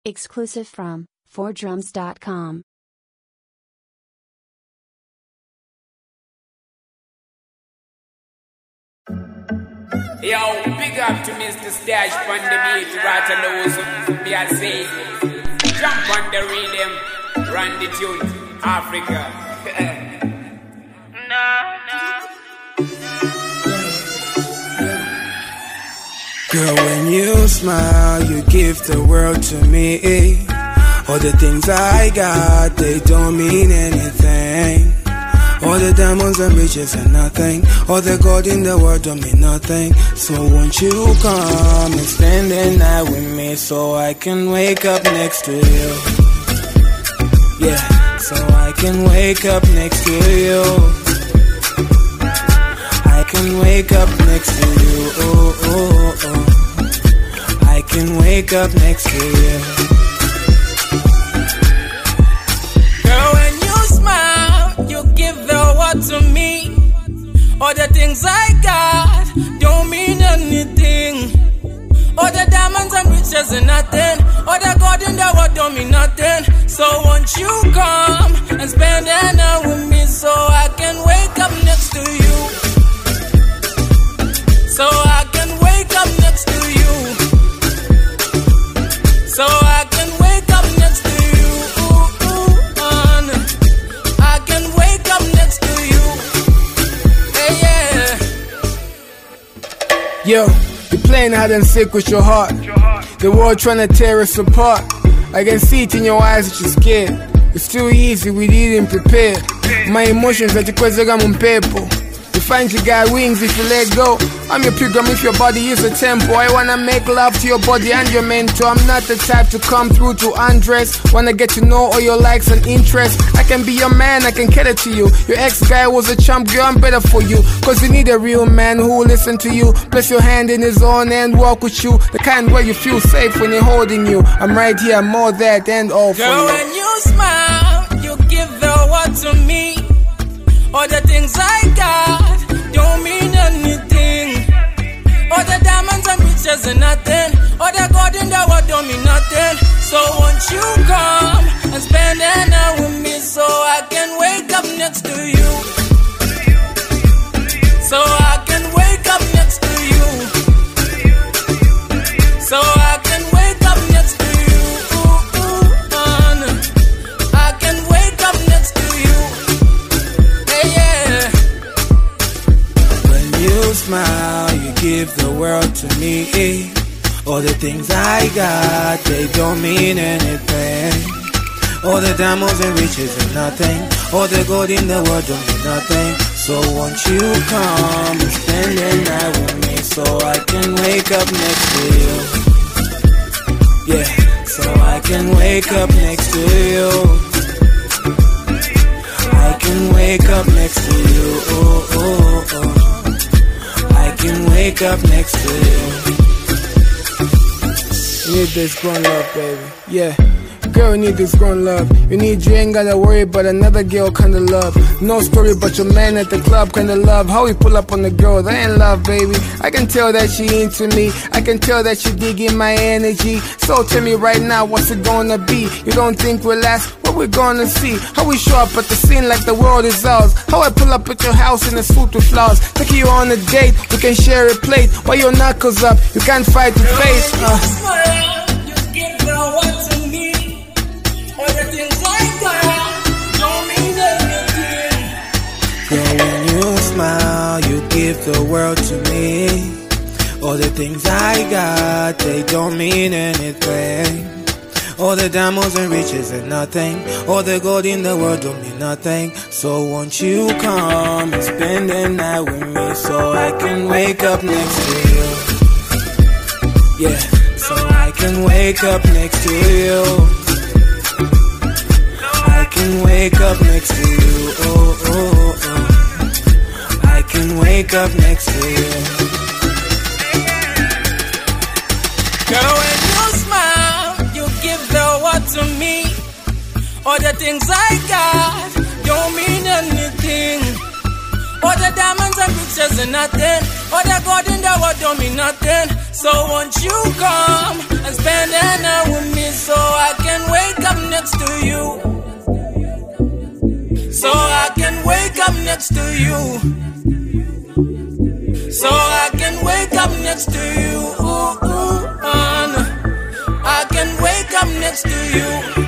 Exclusive from 4drums.com. Yo, big up to Mr. Stash on the beat, Ratalose, Beyonce. Jump on the rhythm, run the tune, Africa. Girl, when you smile, you give the world to me. All the things I got, they don't mean anything. All the diamonds and riches are nothing. All the gold in the world don't mean nothing. So won't you come and spend the night with me, so I can wake up next to you. Yeah, so I can wake up next to you. I can wake up next to you. Oh, oh, oh. I can wake up next to you. Girl, when you smile, you give the world to me. All the things I got don't mean anything. All the diamonds and riches are nothing. All the gold in the world don't mean nothing. So won't you come and spend the night with me, so I can wake up next to you. So I can wake up next to you. So I can wake up next to you. I can wake up next to you. Hey, yeah. Yo, you're playing hide and seek with your heart. The world trying to tear us apart. I can see it in your eyes that you're scared. It's too easy, we didn't prepare. My emotions that you un pepo. You find you got wings if you let go. I'm your pilgrim if your body is a temple. I wanna make love to your body and your mentor. I'm not the type to come through to undress. Wanna get to know all your likes and interests. I can be your man, I can cater to you. Your ex-guy was a chump, girl, I'm better for you. Cause you need a real man who will listen to you. Place your hand in his own and walk with you. The kind where you feel safe when he's holding you. I'm right here, I'm more that and all for you. Girl, when you smile, you give the world to me. All the things I got don't mean anything. All the diamonds and riches are nothing. All the gold in the world don't mean nothing. So won't you come and spend the night with me, so I can wake up next to you. So I can wake up next to you. So I can wake up next to you. I can wake up next to you. Hey, yeah. When you smile, you give the world to me. All the things I got, they don't mean anything. All the diamonds and riches are nothing. All the gold in the world don't mean nothing. So won't you come and spend the night with me, so I can wake up next to you. Yeah, so I can wake up next to you. I can wake up next to you. Oh, oh, oh. I can wake up next to you. You need this grown love, baby. Yeah. Girl, you need this grown love. You ain't gotta worry about another girl kinda love. No story about your man at the club kinda love. How we pull up on the girl, that ain't love, baby. I can tell that she into me. I can tell that she digging my energy. So tell me right now, what's it gonna be? You don't think we'll last? What we gonna see? How we show up at the scene like the world is ours. How I pull up at your house in a suit with flowers. Take you on a date, we can share a plate. While your knuckles up, you can't fight with face. You give the world to me. All the things I got don't mean anything. Girl, when you smile, you give the world to me. All the things I got, they don't mean anything. All the diamonds and riches are nothing. All the gold in the world don't mean nothing. So won't you come and spend the night with me, so I can wake up next to you. Yeah, so I can wake up next to you. I can wake up next to you. Oh, oh, oh. I can wake up next to you. Girl, when you smile, you give the world to me. All the things I got don't mean anything. All the diamonds and riches are nothing. All the gold in the world don't mean nothing. So won't you come and spend an hour with me so I can wake up next to you? So I can wake up next to you. So I can wake up next to you. I can wake up next to you.